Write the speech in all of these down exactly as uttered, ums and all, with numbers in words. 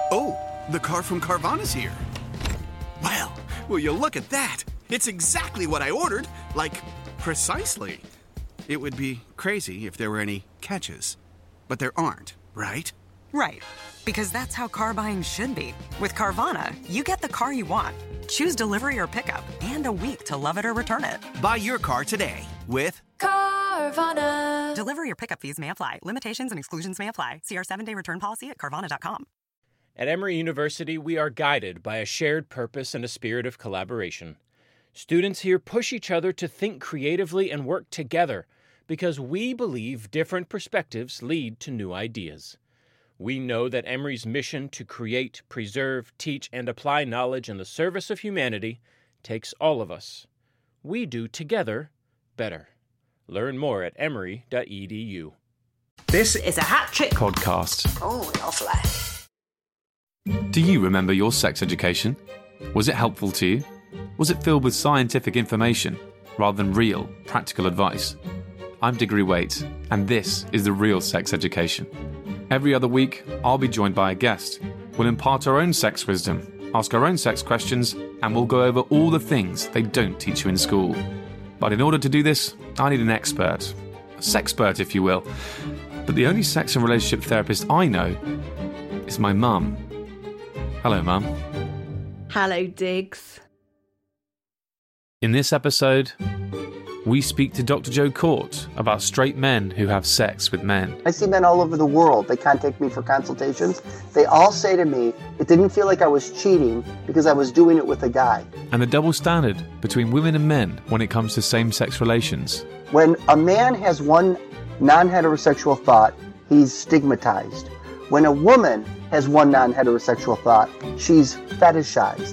Oh, the car from Carvana's here. Well, will you look at that? It's exactly what I ordered. Like, precisely. It would be crazy if there were any catches. But there aren't, right? Right. Because that's how car buying should be. With Carvana, you get the car you want. Choose delivery or pickup, and a week to love it or return it. Buy your car today with Carvana. Delivery or pickup fees may apply. Limitations and exclusions may apply. See our seven-day return policy at Carvana dot com. At Emory University, we are guided by a shared purpose and a spirit of collaboration. Students here push each other to think creatively and work together because we believe different perspectives lead to new ideas. We know that Emory's mission to create, preserve, teach, and apply knowledge in the service of humanity takes all of us. We do together better. Learn more at emory dot e d u. This is a Hat Trick podcast. Oh, lovely. Do you remember your sex education? Was it helpful to you? Was it filled with scientific information rather than real, practical advice? I'm Diggory Waite, and this is The Real Sex Education. Every other week, I'll be joined by a guest. We'll impart our own sex wisdom, ask our own sex questions, and we'll go over all the things they don't teach you in school. But in order to do this, I need an expert. A sexpert, if you will. But the only sex and relationship therapist I know is my mum. Hello, Mum. Hello, Diggs. In this episode, we speak to Doctor Joe Court about straight men who have sex with men. I see men all over the world. They contact me for consultations. They all say to me, it didn't feel like I was cheating because I was doing it with a guy. And the double standard between women and men when it comes to same-sex relations. When a man has one non-heterosexual thought, he's stigmatized. When a woman has one non-heterosexual thought, she's fetishized.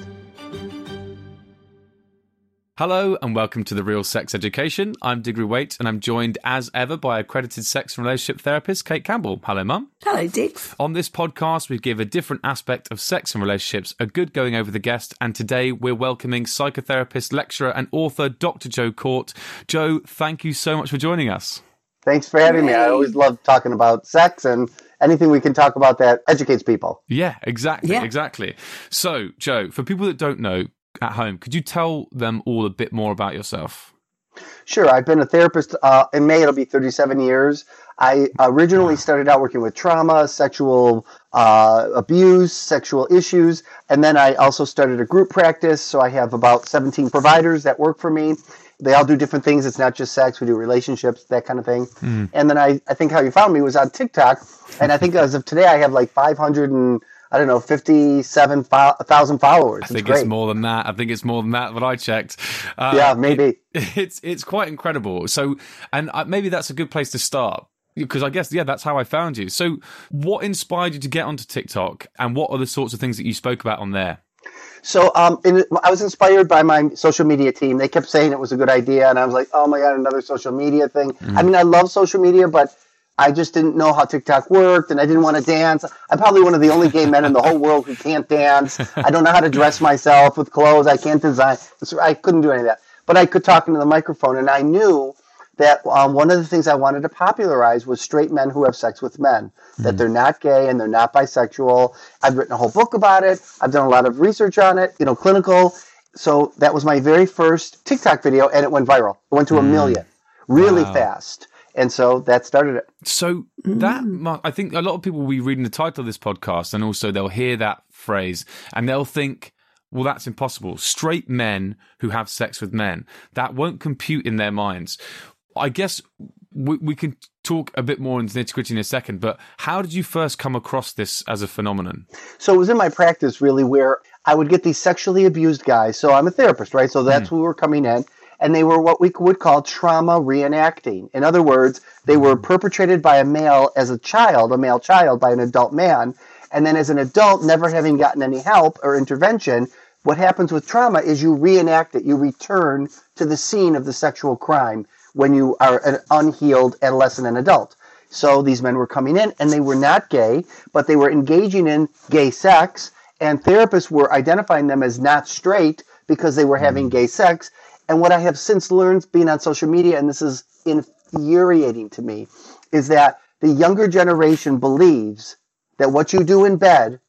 Hello and welcome to The Real Sex Education. I'm Diggory Waite and I'm joined as ever by accredited sex and relationship therapist Kate Campbell. Hello, Mum. Hello, Diggs. On this podcast, we give a different aspect of sex and relationships a good going over the guest, and today we're welcoming psychotherapist, lecturer and author Doctor Joe Court. Joe, thank you so much for joining us. Thanks for having Yay. me. I always love talking about sex and anything we can talk about that educates people. Yeah, exactly, yeah. exactly. So, Joe, for people that don't know at home, could you tell them all a bit more about yourself? Sure. I've been a therapist. Uh, in May, it'll be thirty-seven years. I originally started out working with trauma, sexual uh, abuse, sexual issues, and then I also started a group practice. So I have about seventeen providers that work for me. They all do different things. It's not just sex. We do relationships, that kind of thing. Mm. And then I, I think how you found me was on TikTok. And I think as of today, I have like five hundred and I don't know, fifty-seven thousand followers. I think it's, it's more than that. I think it's more than that, but I checked. Uh, yeah, maybe. It, it's it's quite incredible. So, and uh, maybe that's a good place to start, because I guess, yeah, that's how I found you. So what inspired you to get onto TikTok, and what are the sorts of things that you spoke about on there? So um, in, I was inspired by my social media team. They kept saying it was a good idea, and I was like, oh my God, another social media thing. Mm. I mean, I love social media, but I just didn't know how TikTok worked, and I didn't want to dance. I'm probably one of the only gay men in the whole world who can't dance. I don't know how to dress myself with clothes. I can't design. I couldn't do any of that. But I could talk into the microphone, and I knew that um, one of the things I wanted to popularize was straight men who have sex with men, mm. that they're not gay and they're not bisexual. I've written a whole book about it. I've done a lot of research on it, you know, clinical. So that was my very first TikTok video, and it went viral. It went to mm. a million really wow. fast. And so that started it. So that, I think a lot of people will be reading the title of this podcast, and also they'll hear that phrase and they'll think, well, that's impossible. Straight men who have sex with men. That won't compute in their minds. I guess we, we can talk a bit more into nitty-gritty in a second, but how did you first come across this as a phenomenon? So it was in my practice, really, where I would get these sexually abused guys. So I'm a therapist, right? So that's mm. who were coming in. And they were what we would call trauma reenacting. In other words, they were perpetrated by a male as a child, a male child, by an adult man. And then as an adult, never having gotten any help or intervention, what happens with trauma is you reenact it. You return to the scene of the sexual crime when you are an unhealed adolescent and adult. So these men were coming in, and they were not gay, but they were engaging in gay sex, and therapists were identifying them as not straight because they were having gay sex. And what I have since learned being on social media, and this is infuriating to me, is that the younger generation believes that what you do in bed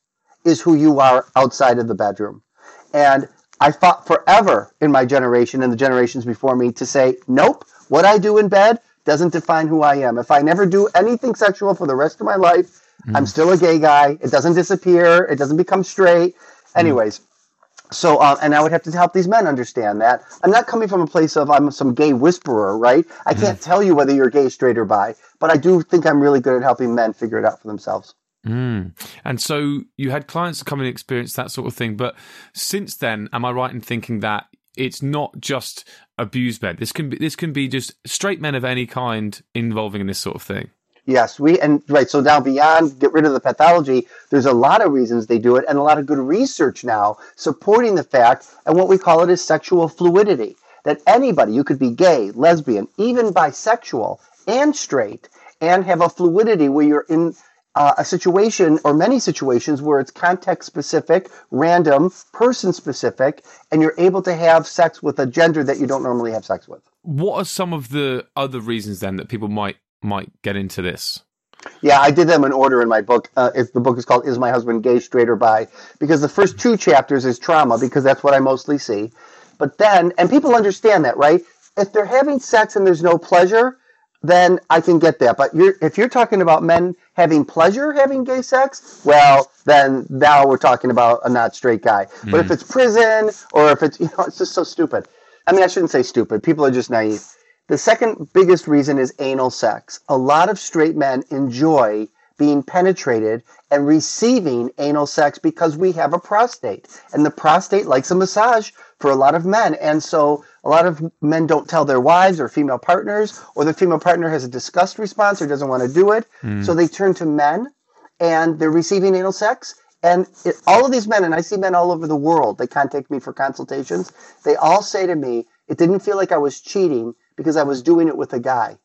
is who you are outside of the bedroom. And I fought forever in my generation and the generations before me to say, nope, what I do in bed doesn't define who I am. If I never do anything sexual for the rest of my life, mm. I'm still a gay guy. It doesn't disappear. It doesn't become straight. Anyways, mm. so, uh, and I would have to help these men understand that. I'm not coming from a place of I'm some gay whisperer, right? I mm. can't tell you whether you're gay, straight, or bi, but I do think I'm really good at helping men figure it out for themselves. Mm. And so you had clients come and experience that sort of thing. But since then, am I right in thinking that it's not just abused men? This can be this can be just straight men of any kind involving in this sort of thing. Yes, we and right. So now beyond get rid of the pathology, there's a lot of reasons they do it, and a lot of good research now supporting the fact, and what we call it is sexual fluidity. That anybody, you could be gay, lesbian, even bisexual, and straight, and have a fluidity where you're in Uh, a situation or many situations where it's context-specific, random, person-specific, and you're able to have sex with a gender that you don't normally have sex with. What are some of the other reasons then that people might might get into this? Yeah, I did them in order in my book. Uh, if the book is called Is My Husband Gay, Straight, or Bi? Because the first two chapters is trauma, because that's what I mostly see. But then, and people understand that, right? If they're having sex and there's no pleasure, then I can get that. But you're, if you're talking about men having pleasure having gay sex, well, then now we're talking about a not straight guy. Mm. But if it's prison or if it's, you know, it's just so stupid. I mean, I shouldn't say stupid. People are just naive. The second biggest reason is anal sex. A lot of straight men enjoy being penetrated and receiving anal sex because we have a prostate. And the prostate likes a massage for a lot of men. And so a lot of men don't tell their wives or female partners, or the female partner has a disgust response or doesn't want to do it. Mm. So they turn to men and they're receiving anal sex. And it, all of these men, and I see men all over the world, they contact me for consultations. They all say to me, it didn't feel like I was cheating because I was doing it with a guy.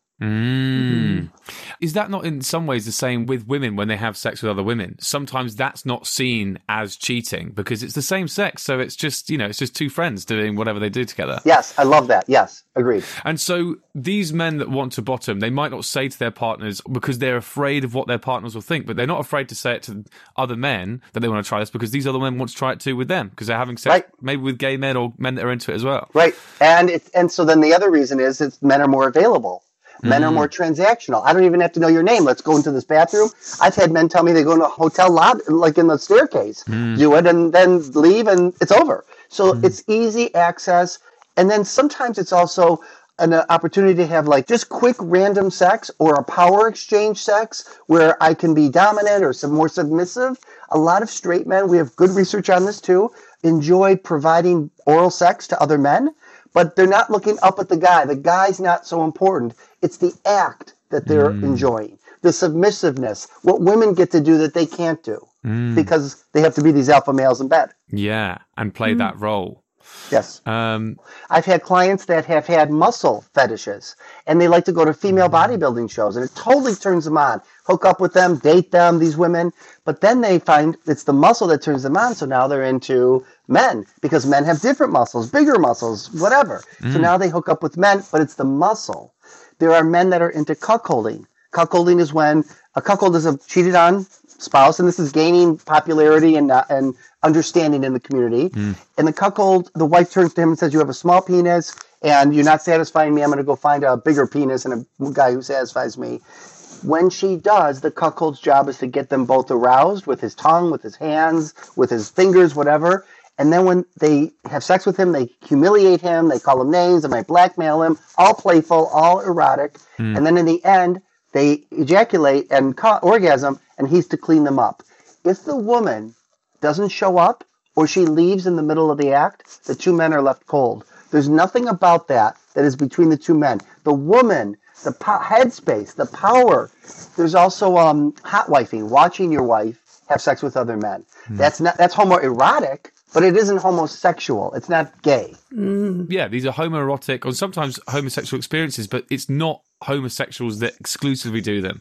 Mm. Is that not in some ways the same with women when they have sex with other women? Sometimes that's not seen as cheating because it's the same sex. So it's just, you know, it's just two friends doing whatever they do together. Yes, I love that. Yes, agreed. And so these men that want to bottom, they might not say to their partners because they're afraid of what their partners will think, but they're not afraid to say it to other men that they want to try this because these other men want to try it too with them because they're having sex right. maybe with gay men or men that are into it as well. Right. And it's, and so then the other reason is it's men are more available. Men mm. are more transactional. I don't even have to know your name. Let's go into this bathroom. I've had men tell me they go into a hotel lobby, like in the staircase, mm. do it, and then leave, and it's over. So mm. it's easy access. And then sometimes it's also an opportunity to have like just quick random sex or a power exchange sex where I can be dominant or some more submissive. A lot of straight men, we have good research on this too, enjoy providing oral sex to other men. But they're not looking up at the guy. The guy's not so important. It's the act that they're mm. enjoying. The submissiveness. What women get to do that they can't do. Mm. Because they have to be these alpha males in bed. Yeah, and play mm. that role. Yes. Um, I've had clients that have had muscle fetishes. And they like to go to female bodybuilding shows. And it totally turns them on. Hook up with them, date them, these women. But then they find it's the muscle that turns them on. So now they're into men because men have different muscles, bigger muscles, whatever. Mm. So now they hook up with men, but it's the muscle. There are men that are into cuckolding. Cuckolding is when a cuckold is a cheated on spouse, and this is gaining popularity and uh, and understanding in the community. Mm. And the cuckold, the wife turns to him and says, you have a small penis and you're not satisfying me. I'm going to go find a bigger penis and a guy who satisfies me. When she does, the cuckold's job is to get them both aroused with his tongue, with his hands, with his fingers, whatever. And then when they have sex with him, they humiliate him, they call him names, they might blackmail him, all playful, all erotic. Mm. And then in the end, they ejaculate and ca- orgasm, and he's to clean them up. If the woman doesn't show up or she leaves in the middle of the act, the two men are left cold. There's nothing about that that is between the two men. The woman, the po- headspace, the power. There's also um, hot wifing, watching your wife have sex with other men. Mm. That's not that's homoerotic, but it isn't homosexual. It's not gay. Mm. Yeah, these are homoerotic or sometimes homosexual experiences, but it's not homosexuals that exclusively do them.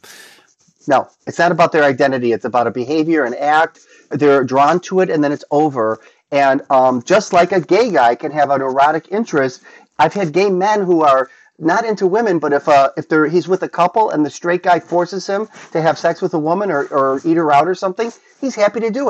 No, it's not about their identity. It's about a behavior, an act. They're drawn to it, and then it's over. And um, just like a gay guy can have an erotic interest, I've had gay men who are not into women, but if uh, if they're he's with a couple and the straight guy forces him to have sex with a woman or, or eat her out or something, he's happy to do it.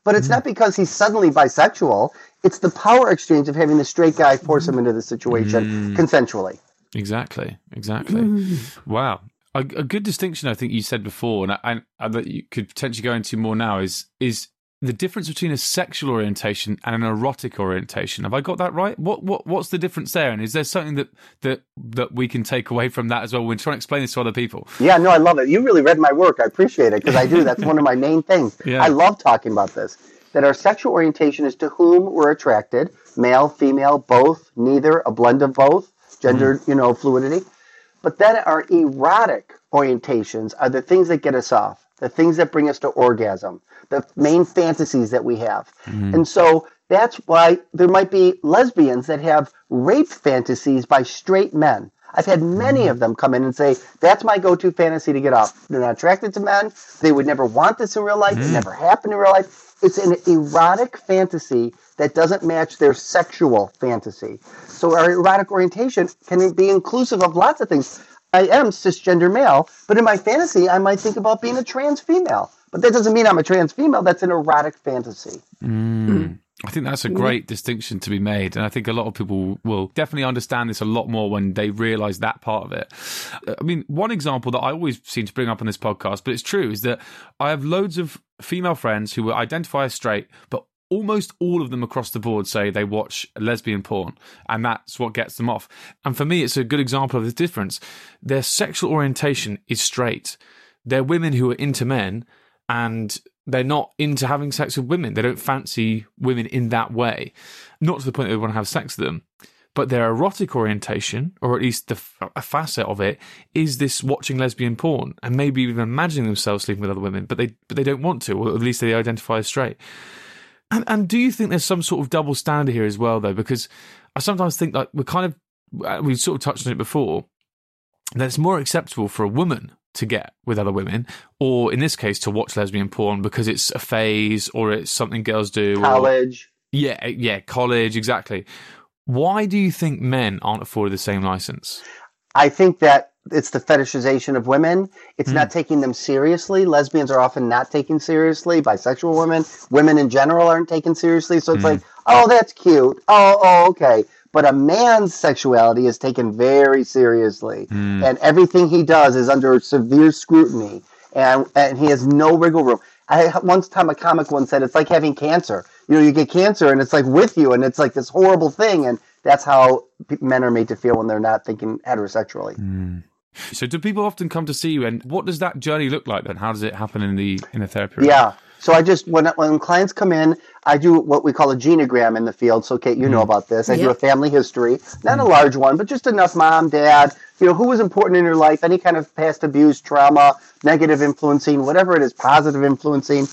But it's not because he's suddenly bisexual. It's the power exchange of having the straight guy force him into the situation Mm. consensually. Exactly, exactly. Wow. A, a good distinction I think you said before, and, I, and that you could potentially go into more now, is is the difference between a sexual orientation and an erotic orientation. Have I got that right? What what what's the difference there? And is there something that that, that we can take away from that as well? We're trying to explain this to other people. Yeah, no, I love it. You really read my work. I appreciate it because I do. That's one of my main things. Yeah. I love talking about this. That our sexual orientation is to whom we're attracted, male, female, both, neither, a blend of both, gender, mm. you know, fluidity. But then our erotic orientations are the things that get us off, the things that bring us to orgasm, the main fantasies that we have. Mm. And so that's why there might be lesbians that have rape fantasies by straight men. I've had many mm. of them come in and say, that's my go-to fantasy to get off. They're not attracted to men. They would never want this in real life. Mm. It never happened in real life. It's an erotic fantasy that doesn't match their sexual fantasy. So our erotic orientation can be inclusive of lots of things. I am cisgender male, but in my fantasy, I might think about being a trans female. But that doesn't mean I'm a trans female. That's an erotic fantasy. Mm. I think that's a great distinction to be made. And I think a lot of people will definitely understand this a lot more when they realise that part of it. I mean, one example that I always seem to bring up on this podcast, but it's true, is that I have loads of female friends who identify as straight, but almost all of them across the board say they watch lesbian porn, and that's what gets them off. And for me, it's a good example of the difference. Their sexual orientation is straight. They're women who are into men, and they're not into having sex with women. They don't fancy women in that way. Not to the point that they want to have sex with them. But their erotic orientation, or at least the, a facet of it, is this watching lesbian porn and maybe even imagining themselves sleeping with other women, but they but they don't want to, or at least they identify as straight. And, and do you think there's some sort of double standard here as well, though? Because I sometimes think like we're kind of, we've sort of touched on it before, that it's more acceptable for a woman to get with other women, or in this case, to watch lesbian porn because it's a phase or it's something girls do. College. Or, yeah, yeah, college, exactly. Why do you think men aren't afforded the same license? I think that it's the fetishization of women. It's mm. not taking them seriously. Lesbians are often not taken seriously. Bisexual women, women in general aren't taken seriously. So it's mm. like, oh, that's cute. Oh, oh, okay. But a man's sexuality is taken very seriously. Mm. And everything he does is under severe scrutiny. And, and he has no wiggle room. I once time a comic once said, it's like having cancer. You know, you get cancer and it's like with you and it's like this horrible thing. And that's how men are made to feel when they're not thinking heterosexually. Mm. So do people often come to see you, and what does that journey look like then? How does it happen in the in the therapy room? Yeah. So I just, when when clients come in, I do what we call a genogram in the field. So Kate, you mm. know about this. I yep. do a family history, not mm. a large one, but just enough mom, dad, you know, who was important in your life, any kind of past abuse, trauma, negative influencing, whatever it is, positive influencing.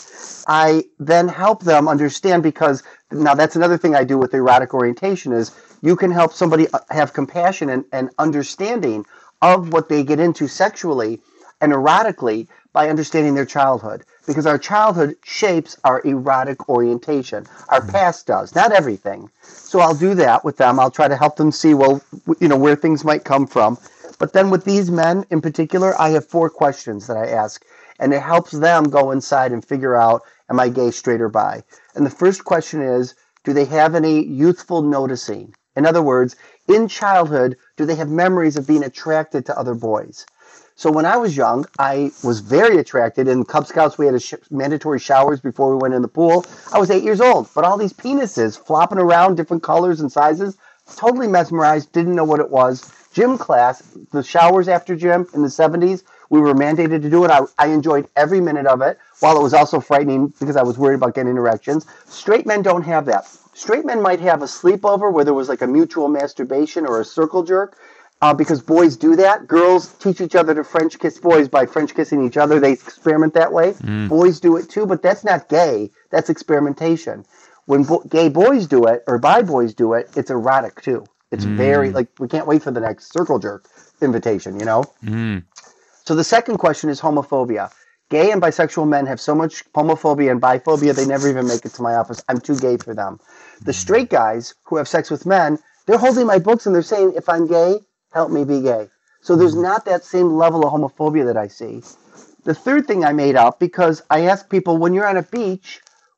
I then help them understand, because now that's another thing I do with erotic orientation is you can help somebody have compassion and, and understanding of what they get into sexually and erotically by understanding their childhood. Because our childhood shapes our erotic orientation. Our past does, not everything. So I'll do that with them. I'll try to help them see, well, you know, where things might come from. But then with these men in particular, I have four questions that I ask. And it helps them go inside and figure out, am I gay, straight, or bi? And the first question is, do they have any youthful noticing? In other words, in childhood, do they have memories of being attracted to other boys? So when I was young, I was very attracted. In Cub Scouts, we had a sh- mandatory showers before we went in the pool. I was eight years old, but all these penises flopping around, different colors and sizes, totally mesmerized, didn't know what it was. Gym class, the showers after gym in the seventies, we were mandated to do it. I, I enjoyed every minute of it, while it was also frightening because I was worried about getting erections. Straight men don't have that. Straight men might have a sleepover where there was like a mutual masturbation or a circle jerk, uh, because boys do that. Girls teach each other to French kiss boys by French kissing each other. They experiment that way. Mm. Boys do it too, but that's not gay. That's experimentation. When bo- gay boys do it, or bi boys do it, it's erotic too. It's mm. very, like, we can't wait for the next circle jerk invitation, you know? Mm. So the second question is homophobia. Gay and bisexual men have so much homophobia and biphobia, they never even make it to my office. I'm too gay for them. The straight guys who have sex with men, they're holding my books and they're saying, if I'm gay, help me be gay. So there's not that same level of homophobia that I see. The third thing I made up, because I ask people, when you're on a beach,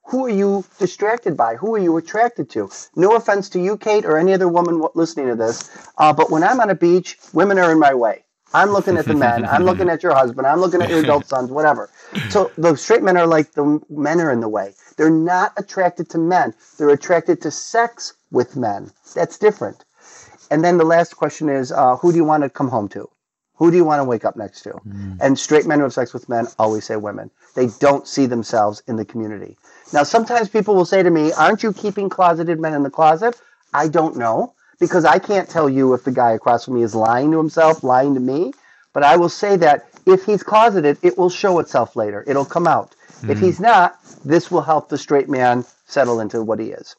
Who are you distracted by? Who are you attracted to? No offense to you, Kate, or any other woman listening to this, uh, but when I'm on a beach, women are in my way. I'm looking at the men. I'm looking at your husband. I'm looking at your adult sons, whatever. So the straight men are like the men are in the way. They're not attracted to men. They're attracted to sex with men. That's different. And then the last question is, uh, who do you want to come home to? Who do you want to wake up next to? Mm. And straight men who have sex with men always say women. They don't see themselves in the community. Now, sometimes people will say to me, aren't you keeping closeted men in the closet? I don't know, because I can't tell you if the guy across from me is lying to himself, lying to me. But I will say that if he's closeted, it will show itself later. It'll come out. Mm. If he's not, this will help the straight man settle into what he is.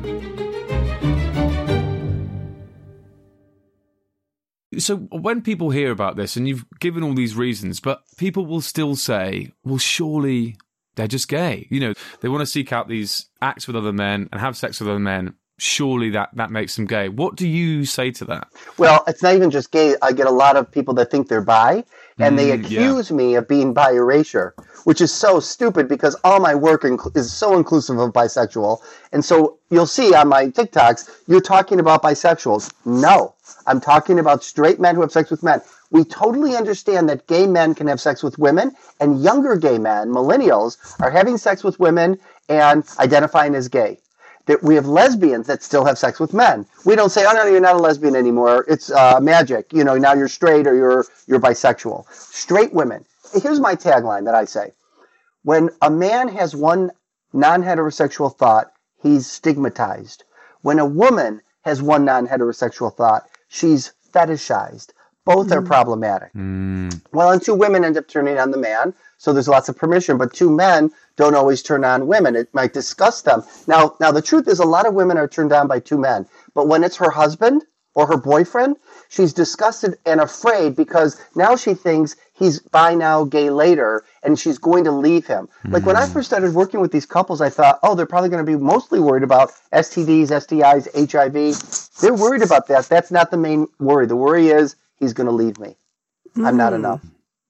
So when people hear about this, and you've given all these reasons, but people will still say, well, surely they're just gay. You know, they want to seek out these acts with other men and have sex with other men. Surely that, that makes them gay. What do you say to that? Well, it's not even just gay. I get a lot of people that think they're bi, and mm, they accuse yeah. me of being bi erasure, which is so stupid because all my work inc- is so inclusive of bisexual. And so you'll see on my TikToks, you're talking about bisexuals. No, I'm talking about straight men who have sex with men. We totally understand that gay men can have sex with women, and younger gay men, millennials, are having sex with women and identifying as gay. That we have lesbians that still have sex with men. We don't say, oh, no, you're not a lesbian anymore. It's uh, magic. You know, now you're straight or you're you're bisexual. Straight women. Here's my tagline that I say. When a man has one non-heterosexual thought, he's stigmatized. When a woman has one non-heterosexual thought, she's fetishized. Both mm. are problematic. Mm. Well, and two women end up turning on the man, so there's lots of permission, but two men don't always turn on women. It might disgust them. Now, now the truth is a lot of women are turned on by two men, but when it's her husband or her boyfriend, she's disgusted and afraid because now she thinks he's bi now, gay later, and she's going to leave him. Mm. Like when I first started working with these couples, I thought, oh, they're probably going to be mostly worried about S T Ds, S T Is, H I V. They're worried about that. That's not the main worry. The worry is he's going to leave me. Mm. I'm not enough.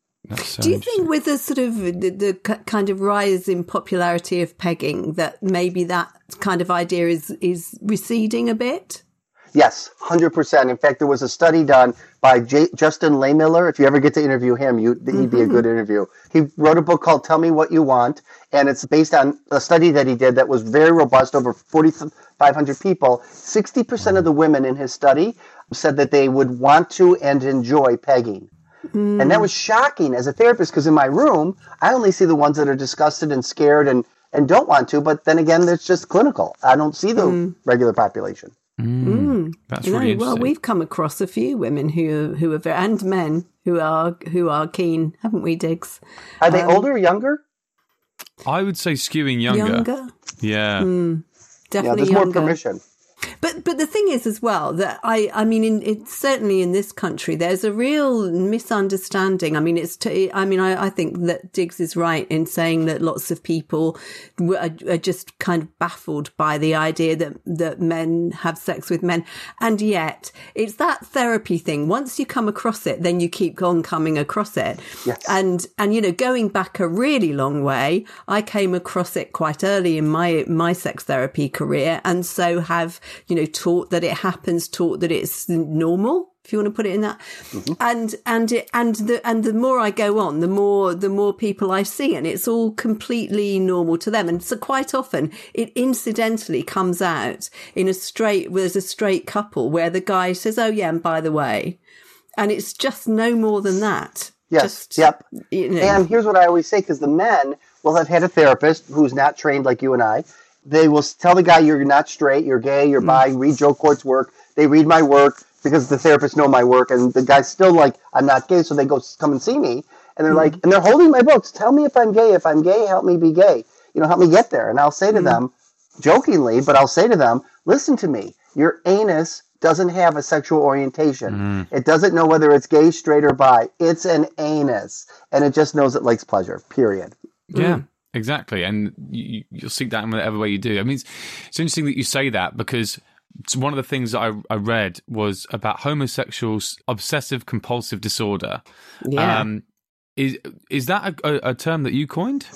Do you think with the sort of the, the kind of rise in popularity of pegging that maybe that kind of idea is, is receding a bit? Yes, one hundred percent. In fact, there was a study done by J- Justin Lehmiller. If you ever get to interview him, you, he'd mm-hmm. be a good interview. He wrote a book called Tell Me What You Want, and it's based on a study that he did that was very robust, over forty-five hundred people. sixty percent of the women in his study said that they would want to and enjoy pegging. Mm. And that was shocking as a therapist because in my room, I only see the ones that are disgusted and scared and, and don't want to. But then again, it's just clinical. I don't see the mm. regular population. Mm. Mm. That's really no, interesting. Well, we've come across a few women who who are very, and men who are who are keen, haven't we, Diggs? Are they um, older or younger? I would say skewing younger. Younger? Yeah. Mm, definitely yeah, there's younger. more permission. But but the thing is as well that I I mean in it, certainly in this country there's a real misunderstanding. I mean it's t- I mean I, I think that Diggs is right in saying that lots of people are, are just kind of baffled by the idea that that men have sex with men, and yet it's that therapy thing. Once you come across it, then you keep on coming across it. Yes. And and you know going back a really long way, I came across it quite early in my my sex therapy career, and so have. You know, taught that it happens, taught that it's normal, if you want to put it in that. Mm-hmm. And and it, and the and the more I go on, the more the more people I see, and it's all completely normal to them. And so quite often it incidentally comes out in a straight, there's a straight couple where the guy says, "Oh yeah, and by the way," and it's just no more than that. Yes. Just, yep. You know. And here's what I always say, because the men will have had a therapist who's not trained like you and I. They will tell the guy you're not straight, you're gay, you're bi, read Joe Court's work. They read my work because the therapists know my work, and the guy's still like, I'm not gay, so they go come and see me. And they're mm. like, and they're holding my books. Tell me if I'm gay. If I'm gay, help me be gay. You know, help me get there. And I'll say to mm. them, jokingly, but I'll say to them, listen to me. Your anus doesn't have a sexual orientation. Mm. It doesn't know whether it's gay, straight, or bi. It's an anus. And it just knows it likes pleasure, period. Yeah. Mm. Exactly, and you, you'll seek that in whatever way you do. I mean, it's, it's interesting that you say that because one of the things that I, I read was about homosexuals' obsessive-compulsive disorder. Yeah. Um, is is that a, a term that you coined?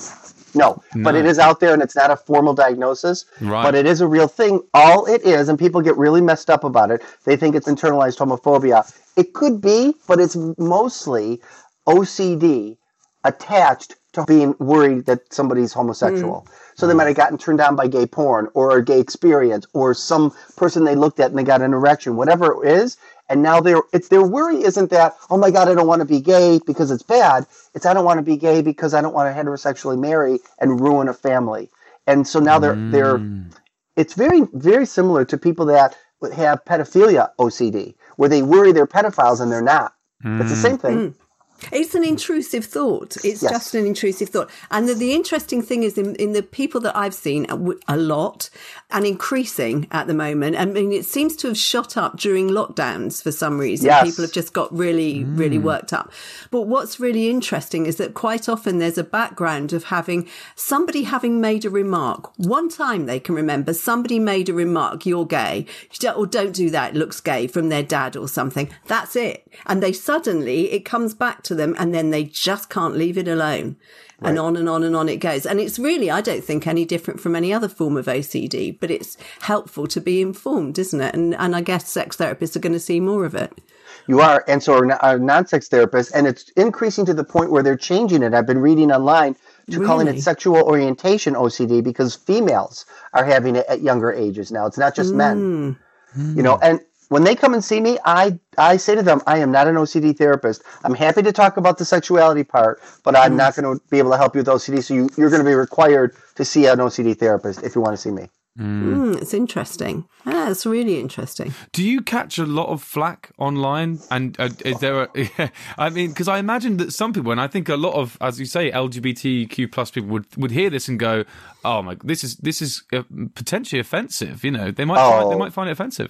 No, No. but it is out there, and it's not a formal diagnosis. Right. But it is a real thing. All it is, and people get really messed up about it. They think it's internalized homophobia. It could be, but it's mostly O C D attached to being worried that somebody's homosexual. Mm. So they might have gotten turned on by gay porn or a gay experience or some person they looked at and they got an erection, whatever it is. And now their it's their worry isn't that, oh my God, I don't want to be gay because it's bad. It's I don't want to be gay because I don't want to heterosexually marry and ruin a family. And so now they're mm. they're it's very, very similar to people that have pedophilia O C D, where they worry they're pedophiles and they're not. Mm. It's the same thing. Mm. It's an intrusive thought. It's yes. just an intrusive thought. And the, the interesting thing is in, in the people that I've seen a lot and increasing at the moment, I mean, it seems to have shot up during lockdowns for some reason. Yes. People have just got really, mm. really worked up. But what's really interesting is that quite often there's a background of having somebody having made a remark. One time they can remember somebody made a remark, you're gay, or don't do that, it looks gay, from their dad or something. That's it. And they suddenly, it comes back to them and then they just can't leave it alone. Right. And on and on and on it goes. And it's really, I don't think, any different from any other form of O C D, but it's helpful to be informed, isn't it? And and I guess sex therapists are going to see more of it. You are. And so are, are non-sex therapists, and it's increasing to the point where they're changing it. I've been reading online to really? calling it sexual orientation O C D because females are having it at younger ages now. It's not just mm. men. Mm. You know, and when they come and see me, I, I say to them, I am not an O C D therapist. I'm happy to talk about the sexuality part, but I'm mm. not going to be able to help you with O C D. So you, you're going to be required to see an O C D therapist if you want to see me. Mm. Mm, it's interesting. Yeah, it's really interesting. Do you catch a lot of flack online? And uh, is there a, I mean, because I imagine that some people, and I think a lot of, as you say, L G B T Q plus people would, would hear this and go, oh my, this is, this is uh, potentially offensive. You know, they might, oh. find, they might find it offensive.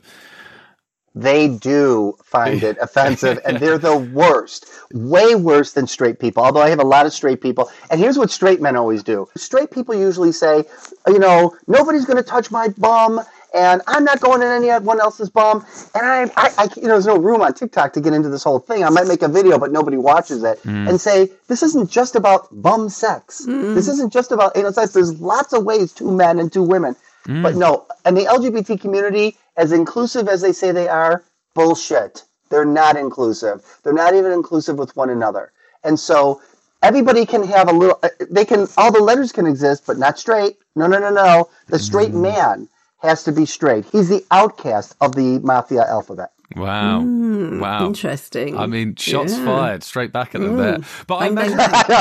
They do find it offensive, and they're the worst. Way worse than straight people, although I have a lot of straight people. And here's what straight men always do. Straight people usually say, you know, nobody's going to touch my bum, and I'm not going in anyone else's bum. And I, I, I, you know, there's no room on TikTok to get into this whole thing. I might make a video, but nobody watches it, mm. and say, this isn't just about bum sex. Mm. This isn't just about anal sex. There's lots of ways, two men and two women. Mm. But no, and the L G B T community, as inclusive as they say they are, bullshit. They're not inclusive. They're not even inclusive with one another. And so everybody can have a little, they can, all the letters can exist, but not straight. No, no, no, no. The straight mm. man has to be straight. He's the outcast of the mafia alphabet. Wow. Mm, wow. Interesting. I mean, shots yeah. fired straight back at them mm. there. But I imagine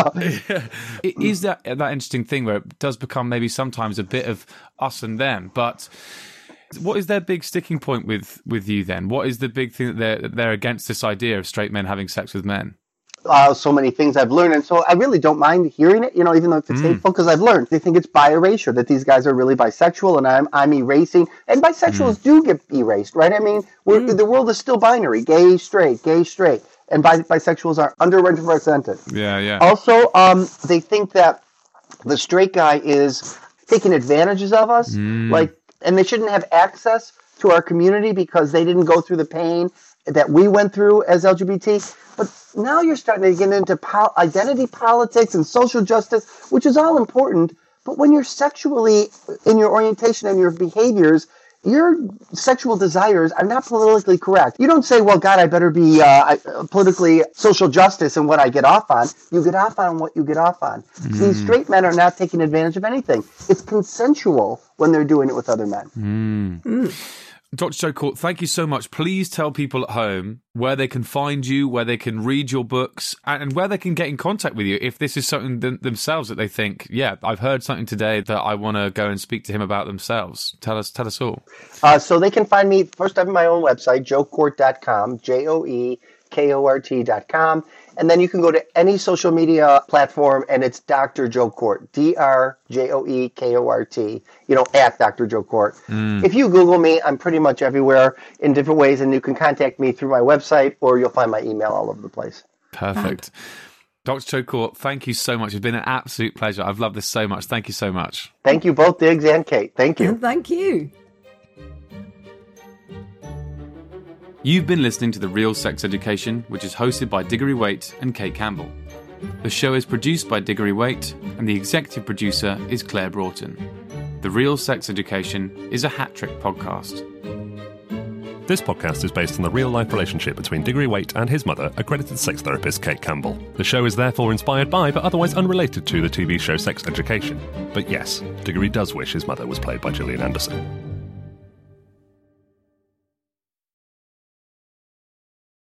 it is that that interesting thing where it does become maybe sometimes a bit of us and them. But what is their big sticking point with, with you then? What is the big thing that they're, they're against this idea of straight men having sex with men? Uh, so many things I've learned. And so I really don't mind hearing it, you know, even though it's mm. hateful, because I've learned. They think it's bi-erasure, that these guys are really bisexual and I'm I'm erasing. And bisexuals mm. do get erased, right? I mean, we're, mm. the world is still binary. Gay, straight, gay, straight. And bi- bisexuals are underrepresented. Yeah, yeah. Also, um, they think that the straight guy is taking advantages of us. Mm. Like, and they shouldn't have access to our community because they didn't go through the pain that we went through as L G B T. But now you're starting to get into po- identity politics and social justice, which is all important. But when you're sexually, in your orientation and your behaviors, your sexual desires are not politically correct. You don't say, well, God, I better be uh, politically social justice in what I get off on. You get off on what you get off on. Mm. See, straight men are not taking advantage of anything. It's consensual when they're doing it with other men. Mm. Mm. Doctor Joe Court, thank you so much. Please tell people at home where they can find you, where they can read your books, and where they can get in contact with you if this is something th- themselves that they think, yeah, I've heard something today that I want to go and speak to him about themselves. Tell us tell us all. Uh, so they can find me, first I have my own website, joe court dot com, J O E K O R T dot com. And then you can go to any social media platform, and it's Doctor Joe Court, D R J O E K O R T, you know, at Doctor Joe Court. Mm. If you Google me, I'm pretty much everywhere in different ways, and you can contact me through my website, or you'll find my email all over the place. Perfect. Doctor Joe Court, thank you so much. It's been an absolute pleasure. I've loved this so much. Thank you so much. Thank you both, Diggs and Kate. Thank you. Thank you. You've been listening to The Real Sex Education, which is hosted by Diggory Waite and Kate Campbell. The show is produced by Diggory Waite, and the executive producer is Claire Broughton. The Real Sex Education is a Hat Trick podcast. This podcast is based on the real-life relationship between Diggory Waite and his mother, accredited sex therapist Kate Campbell. The show is therefore inspired by, but otherwise unrelated to, the T V show Sex Education. But yes, Diggory does wish his mother was played by Gillian Anderson.